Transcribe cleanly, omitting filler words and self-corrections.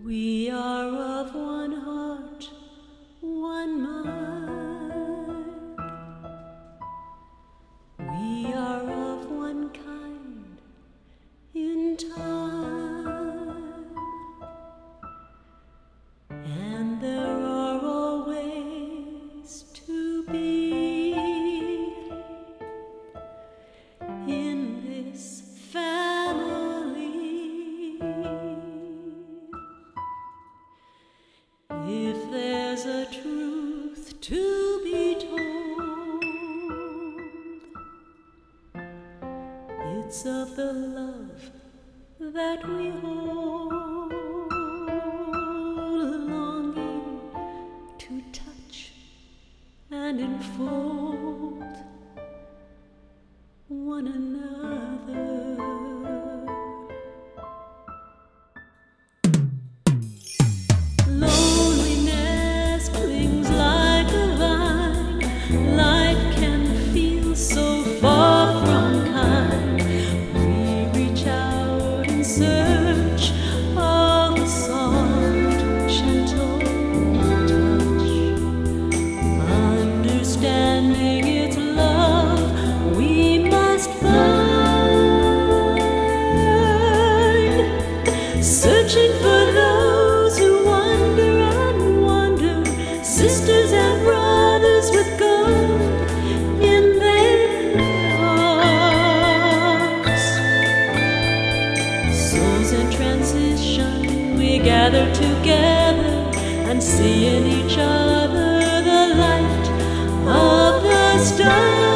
We are of one heart, one mind. We are of one kind in time. And there are always to be in this family. If there's a truth to be told, it's of the love that we hold, longing to touch and enfold one another. Loneliness clings like a vine. Life can feel so far from kind. We reach out in search of a soft, gentle touch. Understanding its love, we must find. Searching for those who wander and wander, sisters and brothers with gold in their hearts. Souls in transition, we gather together and see in each other the light of the stars.